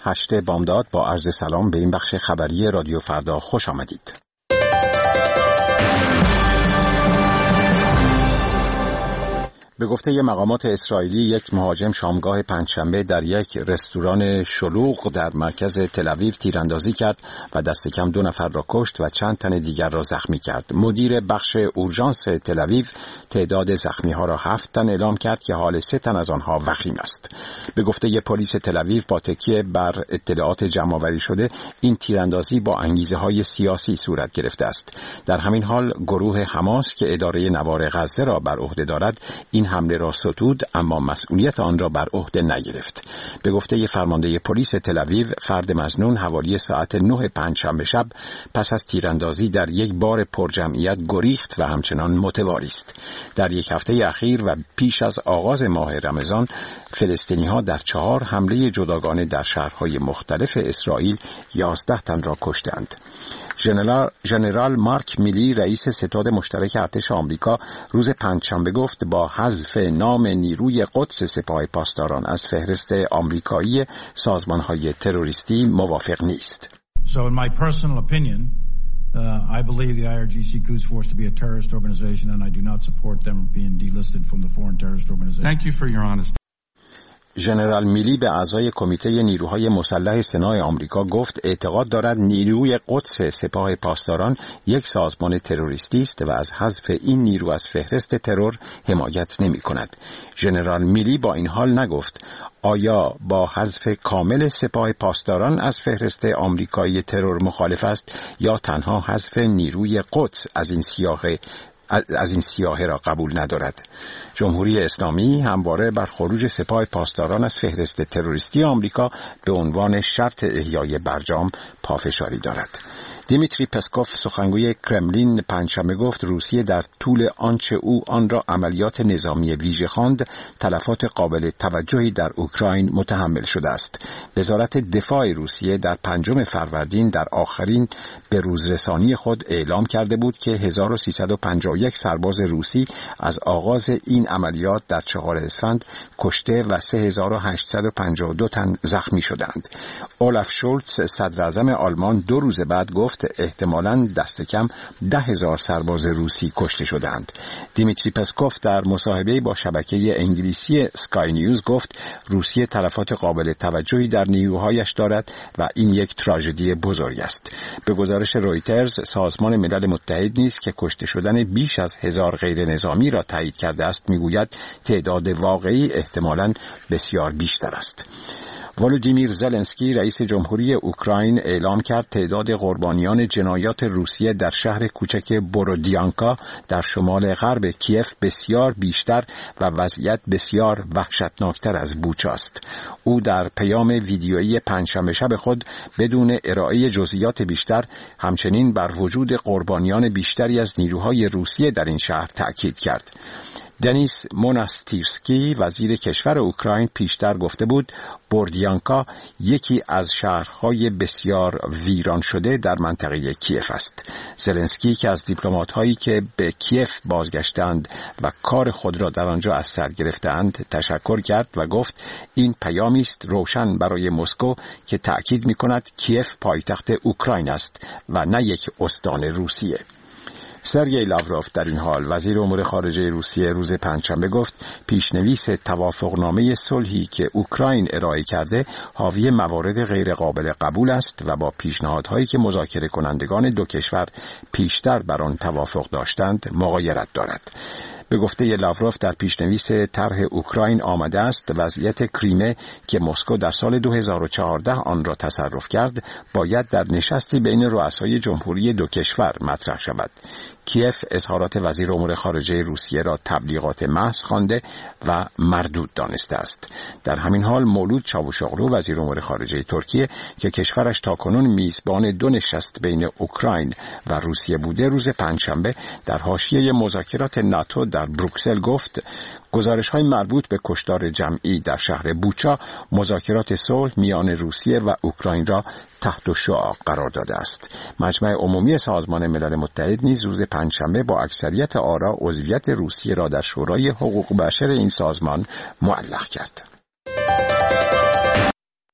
8 بامداد با عرض سلام به این بخش خبری رادیو فردا خوش آمدید. به گفته مقامات اسرائیلی یک مهاجم شامگاه پنجشنبه در یک رستوران شلوغ در مرکز تل‌آویو تیراندازی کرد و دست کم 2 نفر را کشت و چند تن دیگر را زخمی کرد. مدیر بخش اورژانس تل‌آویو تعداد زخمی‌ها را 7 تن اعلام کرد که حال 3 تن از آنها وخیم است. به گفته پلیس تل‌آویو با تکیه بر اطلاعات جمع‌آوری شده این تیراندازی با انگیزه‌های سیاسی صورت گرفته است. در همین حال گروه حماس که اداره نوار غزه را بر عهده دارد این حمله را ستود اما مسئولیت آن را بر عهده نگرفت. به گفته فرمانده پلیس تل‌آویو فرد مظنون حوالی ساعت 9 پنجشنبه شب پس از تیراندازی در یک بار پرجمعیت گریخت و همچنان متواری است. در یک هفته اخیر و پیش از آغاز ماه رمضان فلسطینی‌ها در 4 حمله جداگانه در شهرهای مختلف اسرائیل 11 تن را کشتند. ژنرال مارک میلی رئیس ستاد مشترک ارتش آمریکا روز پنجشنبه گفت با حذف نام نیروی قدس سپاه پاسداران از فهرست آمریکایی سازمان‌های تروریستی موافق نیست. So in my personal opinion, I believe the IRGC Quds Force to be a terrorist organization and I do not support them being delisted from the foreign terrorist organization. Thank you for your honesty. ژنرال میلی به اعضای کمیته نیروهای مسلح سنای آمریکا گفت اعتقاد دارد نیروی قدس سپاه پاسداران یک سازمان تروریستی است و از حذف این نیرو از فهرست ترور حمایت نمی‌کند. ژنرال میلی با این حال نگفت آیا با حذف کامل سپاه پاسداران از فهرست آمریکایی ترور مخالف است یا تنها حذف نیروی قدس از این سیاحه را قبول ندارد. جمهوری اسلامی همواره بر خروج سپاه پاسداران از فهرست تروریستی آمریکا به عنوان شرط احیای برجام پافشاری دارد. دیمیتری پسکوف سخنگوی کرملین پنجشنبه گفت روسیه در طول آنچه او آن را عملیات نظامی ویژه خواند تلفات قابل توجهی در اوکراین متحمل شده است. وزارت دفاع روسیه در 5 فروردین در آخرین به روزرسانی خود اعلام کرده بود که 1351 سرباز روسی از آغاز این عملیات در 4 اسفند کشته و 3852 تن زخمی شدند. اولاف شولتز صدراعظم آلمان 2 روز بعد گفت احتمالاً دست کم 10,000 سرباز روسی کشته شدند. دیمیتری پسکوف در مصاحبه‌ای با شبکه انگلیسی سکای نیوز گفت روسیه تلفات قابل توجهی در نیروهایش دارد و این یک تراژدی بزرگ است. به گزارش رویترز سازمان ملل متحد نیز که کشته شدن بیش از 1000 غیر نظامی را تایید کرده است میگوید تعداد واقعی احتمالاً بسیار بیشتر است. ولودیمیر زلنسکی رئیس جمهوری اوکراین اعلام کرد تعداد قربانیان جنایات روسیه در شهر کوچک بورودیانکا در شمال غرب کیف بسیار بیشتر و وضعیت بسیار وحشتناکتر از بوچا است. او در پیام ویدیویی پنجشنبه شب خود بدون ارائه جزئیات بیشتر همچنین بر وجود قربانیان بیشتری از نیروهای روسیه در این شهر تأکید کرد. دنیس موناستیرسکی وزیر کشور اوکراین پیشتر گفته بود بوردیانکا یکی از شهرهای بسیار ویران شده در منطقه کیف است. زلنسکی که از دیپلمات‌هایی که به کیف بازگشتند و کار خود را در آنجا از سر گرفتند تشکر کرد و گفت این پیامی است روشن برای مسکو که تأکید می‌کند کیف پایتخت اوکراین است و نه یک استان روسیه. سرگئی لاوروف در این حال وزیر امور خارجه روسیه روز پنجشنبه گفت پیشنویس توافقنامه صلحی که اوکراین ارائه کرده حاوی موارد غیر قابل قبول است و با پیشنهادهایی که مذاکره کنندگان 2 کشور پیشتر بر آن توافق داشتند مغایرت دارد. به گفته لاوروف در پیشنویس طرح اوکراین آمده است وضعیت کریمه که مسکو در سال 2014 آن را تصرف کرد باید در نشستی بین رؤسای جمهوری 2 کشور مطرح شود. کیف اظهارات وزیر امور خارجه روسیه را تبلیغات محض خوانده و مردود دانسته است. در همین حال مولود چاوشاغلو وزیر امور خارجه ترکیه که کشورش تاکنون میزبان 2 نشست بین اوکراین و روسیه بوده روز پنجشنبه در حاشیه مذاکرات ناتو در بروکسل گفت گزارش‌های مربوط به کشتار جمعی در شهر بوچا مذاکرات صلح میان روسیه و اوکراین را تحت شعاع قرار داده است. مجمع عمومی سازمان ملل متحد نیز روز پنجشنبه با اکثریت آرا عضویت روسیه را در شورای حقوق بشر این سازمان معلق کرد.